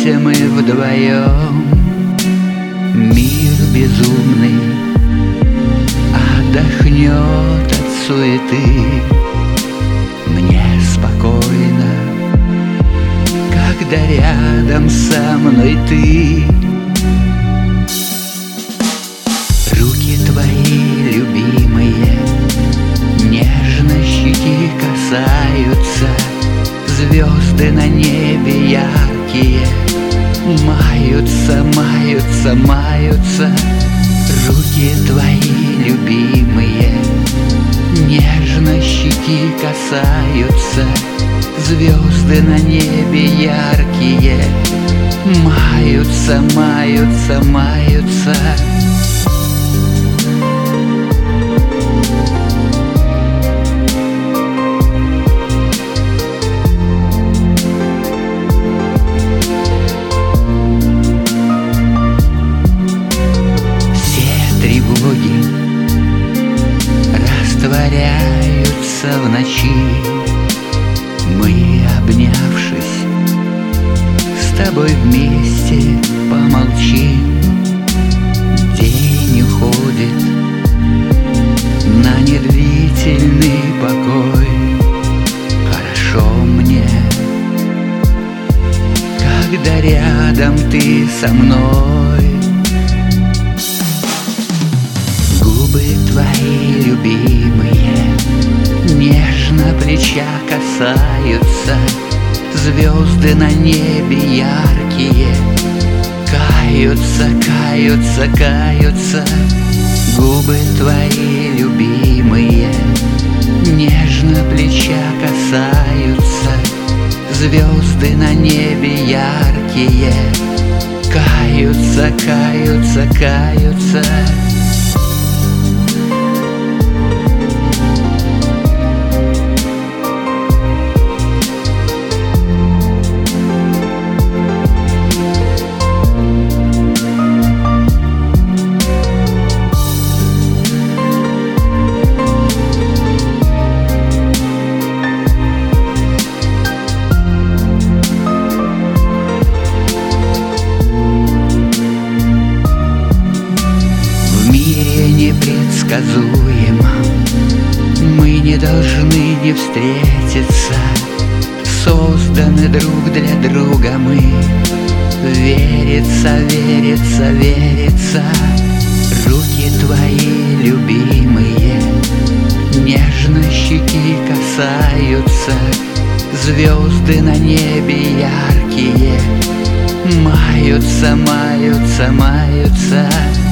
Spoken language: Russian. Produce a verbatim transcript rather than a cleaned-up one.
Останемся мы вдвоем. Мир безумный отдохнет от суеты. Мне спокойно, когда рядом со мной ты. Руки твои любимые нежно щеки касаются. Звезды на небе яркие маются, маются, маются. Руки твои любимые нежно щеки касаются. Звезды на небе яркие маются, маются, маются. Растворяются в ночи. Мы, обнявшись, с тобой вместе помолчим. День уходит на недлительный покой. Хорошо мне, когда рядом ты со мной. Губы твои любимые нежно плеча касаются. Звезды на небе яркие каются, каются, каются. Губы твои любимые нежно плеча касаются. Звезды на небе яркие каются, каются, каются. Непредсказуемо мы не должны не встретиться. Созданы друг для друга мы. Верится, верится, верится. Руки твои любимые нежно щеки касаются. Звезды на небе яркие маются, маются, маются.